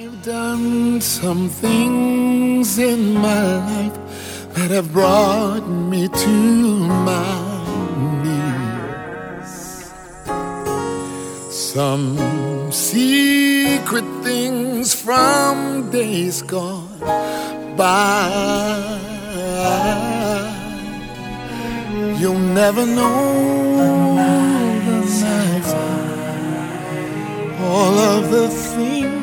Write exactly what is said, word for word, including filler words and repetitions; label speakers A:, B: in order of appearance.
A: I've done some things in my life that have brought me to my knees. Some secret things from days gone by. You'll never know the nights, all of the things